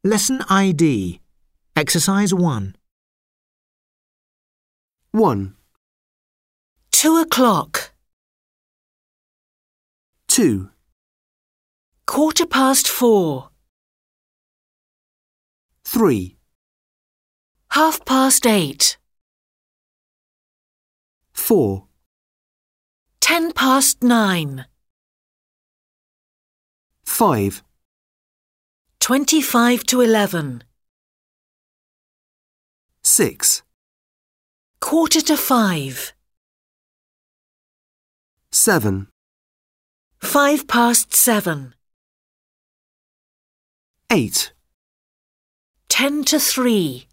Lesson ID. Exercise 1. 1, 2 o'clock. 2, 4:15. 3, 8:30. 4, 9:10. 5, 11:25. 6, 4:45. 7, 7:05. 8, 2:50.